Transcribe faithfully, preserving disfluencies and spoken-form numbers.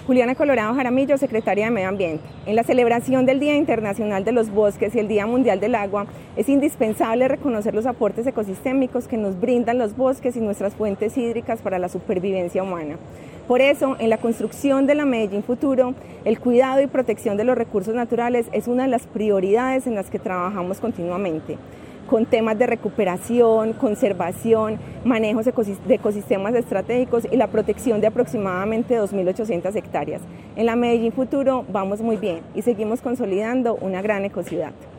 Juliana Colorado Jaramillo, secretaria de Medio Ambiente. En la celebración del Día Internacional de los Bosques y el Día Mundial del Agua, es indispensable reconocer los aportes ecosistémicos que nos brindan los bosques y nuestras fuentes hídricas para la supervivencia humana. Por eso, en la construcción de la Medellín Futuro, el cuidado y protección de los recursos naturales es una de las prioridades en las que trabajamos continuamente, con temas de recuperación, conservación, manejos de ecosistemas estratégicos y la protección de aproximadamente dos mil ochocientas hectáreas. En la Medellín Futuro vamos muy bien y seguimos consolidando una gran ecociudad.